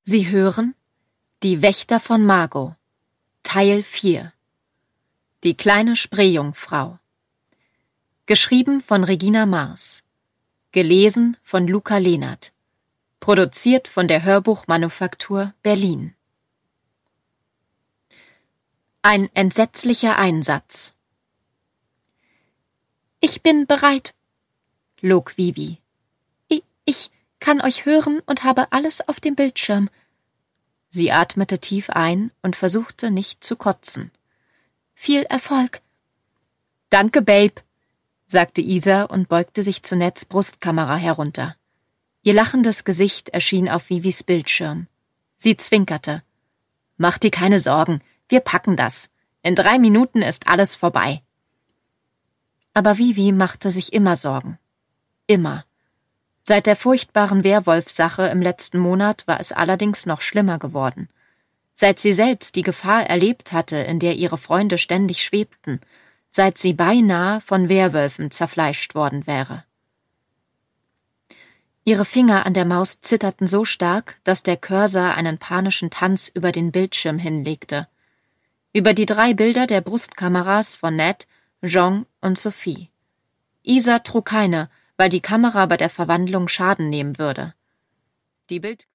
Sie hören Die Wächter von Margot, Teil 4. Die kleine Spreejungfrau. Geschrieben von Regina Mars. Gelesen von Luca Lehnert. Produziert von der Hörbuchmanufaktur Berlin. Ein entsetzlicher Einsatz. »Ich bin bereit«, log Vivi. »Ich kann euch hören und habe alles auf dem Bildschirm.« Sie atmete tief ein und versuchte nicht zu kotzen. »Viel Erfolg.« »Danke, Babe«, sagte Isa und beugte sich zu Neds Brustkamera herunter. Ihr lachendes Gesicht erschien auf Vivis Bildschirm. Sie zwinkerte. »Mach dir keine Sorgen, wir packen das. In 3 Minuten ist alles vorbei.« Aber Vivi machte sich immer Sorgen. Immer. Seit der furchtbaren Werwolf-Sache im letzten Monat war es allerdings noch schlimmer geworden. Seit sie selbst die Gefahr erlebt hatte, in der ihre Freunde ständig schwebten, seit sie beinahe von Werwölfen zerfleischt worden wäre. Ihre Finger an der Maus zitterten so stark, dass der Cursor einen panischen Tanz über den Bildschirm hinlegte. Über die 3 Bilder der Brustkameras von Ned, Jean und Sophie. Isa trug keine, weil die Kamera bei der Verwandlung Schaden nehmen würde. Die